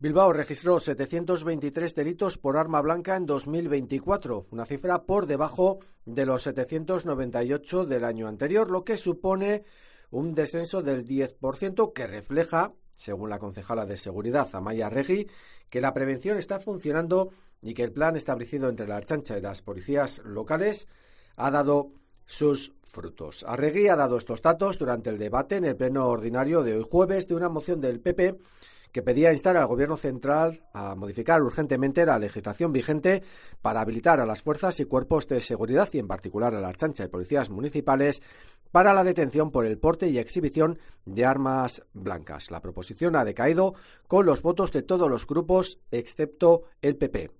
Bilbao registró 723 delitos por arma blanca en 2024, una cifra por debajo de los 798 del año anterior, lo que supone un descenso del 10% que refleja, según la concejala de Seguridad, Amaia Arregui, que la prevención está funcionando y que el plan establecido entre la Ertzaintza y las policías locales ha dado sus frutos. Arregui ha dado estos datos durante el debate en el pleno ordinario de hoy jueves de una moción del PP que pedía instar al Gobierno central a modificar urgentemente la legislación vigente para habilitar a las fuerzas y cuerpos de seguridad y en particular a la Ertzaintza y policías municipales para la detención por el porte y exhibición de armas blancas. La proposición ha decaído con los votos de todos los grupos excepto el PP.